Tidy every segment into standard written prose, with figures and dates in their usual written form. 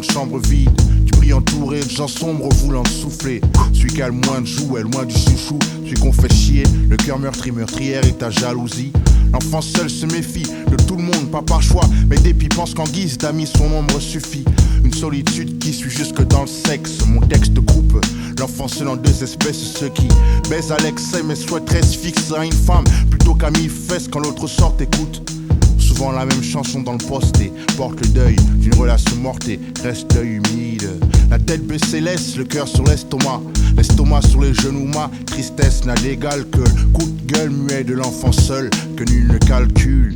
une chambre vide. Tu brilles entouré de gens sombres voulant te souffler. Celui qui a le moins de joues est loin du chouchou. Celui qu'on fait chier, le cœur meurtri, meurtrière et ta jalousie. L'enfant seul se méfie de tout le monde, pas par choix, mais dépit pense qu'en guise d'amis son ombre suffit. Une solitude qui suit jusque dans le sexe. Mon texte coupe l'enfant seul en deux espèces. Ceux qui baisent à l'excès mais souhaiteraient se fixer à une femme plutôt qu'à mi-fesse quand l'autre sort écoute. Souvent la même chanson dans le poste et porte le deuil d'une relation morte et reste l'œil humide. La tête baissée laisse le cœur sur l'estomac. L'estomac sur les genoux, ma tristesse n'a d'égal que le coup de gueule muet de l'enfant seul que nul ne calcule.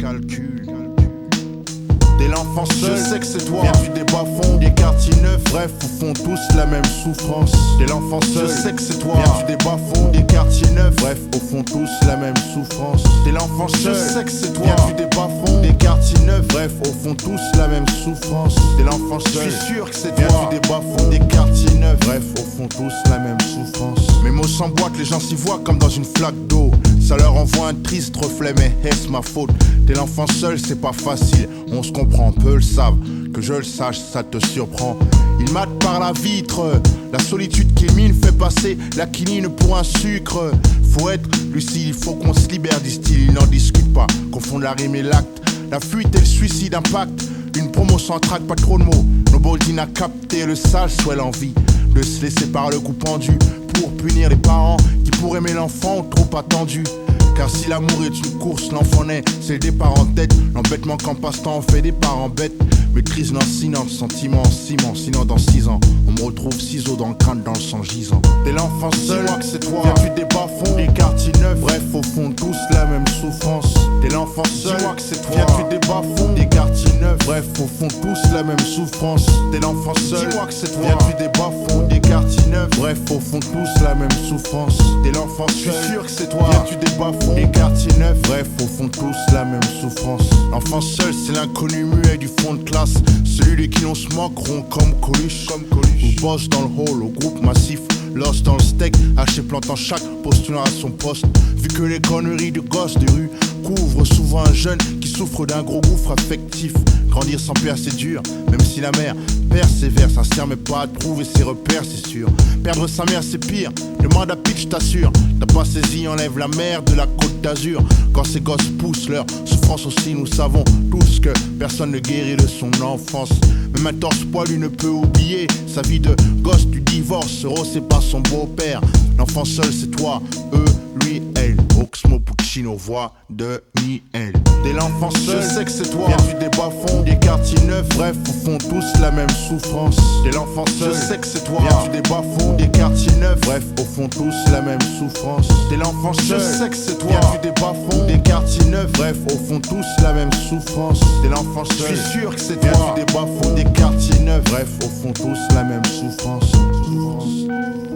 T'es l'enfant seul, je sais que c'est toi. Viens du débat fond, des quartiers neufs. Bref, au fond tous la même souffrance. T'es l'enfant seul, je sais que c'est toi. Viens du débat fond, des quartiers neufs. Bref, au fond tous la même souffrance. T'es l'enfant seul, je sais que c'est toi. Viens du débat fond, des quartiers neufs. Bref, au fond tous la même souffrance. T'es l'enfant seul, je suis sûr que c'est toi. Viens du débat fond, des quartiers neufs. Bref, au fond tous la même souffrance. Mes mots s'emboîtent, les gens s'y voient comme dans une flaque d'eau. Ça leur envoie un triste reflet, mais est-ce ma faute? T'es l'enfant seul, c'est pas facile. On se comprend, peu le savent. Que je le sache, ça te surprend. Il mate par la vitre. La solitude qui mine fait passer la quinine pour un sucre. Faut être lucide, il faut qu'on se libère, disent-ils. Ils n'en discutent pas, confondent la rime et l'acte. La fuite et le suicide impact. Une promo sans trac, pas trop de mots. Noboldine a capté le sale souhait, l'envie de se laisser par le coup pendu pour punir les parents qui pour aimer l'enfant ont trop attendu. Car si l'amour est une course, l'enfant naît, c'est le départ en tête. L'embêtement qu'en passe-temps on fait des parents bêtes. Maîtrise lancinant, sentiment en ciment. Sinon dans 6 ans, on me retrouve ciseaux dans le crâne, dans le sang gisant. T'es l'enfant seul, dis-moi que c'est toi. Viens du débat fond, des quartiers neufs. Bref, au fond tous la même souffrance. T'es l'enfant seul, dis-moi que c'est toi. Viens du débat fond, des quartiers neufs. Bref, au fond tous la même souffrance. T'es l'enfant seul, dis-moi que c'est toi. Viens du débat fond, des quartiers neufs. Bref, au fond tous la même souffrance. T'es l'enfant seul, je suis sûr que c'est toi. Viens du débat fond, des quartiers neufs. Bref, au fond tous la même souffrance. L'enfant seul, c'est l'inconnu muet du fond de classe. Celui de qui l'on se moque rond comme Coluche. Ou bosse dans le hall au groupe massif. Lost dans le steak, haché plantant chaque postulant à son poste. Vu que les conneries de gosses de rue couvrent souvent un jeune qui souffre d'un gros gouffre affectif. Grandir sans père c'est dur, même si la mère persévère, sincère mais pas à trouver ses repères c'est sûr. Perdre sa mère c'est pire, demande à Pitch t'assure. T'as pas saisi, enlève la mer de la côte d'Azur. Quand ces gosses poussent leur souffrance aussi, nous savons tous que personne ne guérit de son enfance. Même un torse poilu ne peut oublier sa vie de gosse du divorce. Euro c'est pas son beau-père, l'enfant seul c'est toi, eux, lui, elle. Oxmo Puccino, voix de Miel. T'es l'enfant seul, je sais que c'est toi. Viens du débat fond, des quartiers neufs. Bref, au fond tous la même souffrance. T'es l'enfant seul, je sais que c'est toi. Viens du débat fond, des quartiers neufs. Bref, au fond tous la même souffrance. T'es l'enfant seul, je sais que c'est toi. Viens du débat fond, des quartiers neufs. Bref, au fond tous la même souffrance. T'es l'enfant seul, je suis sûr que c'est toi. Viens du débat fond, des quartiers neufs. Bref, au fond tous la même souffrance.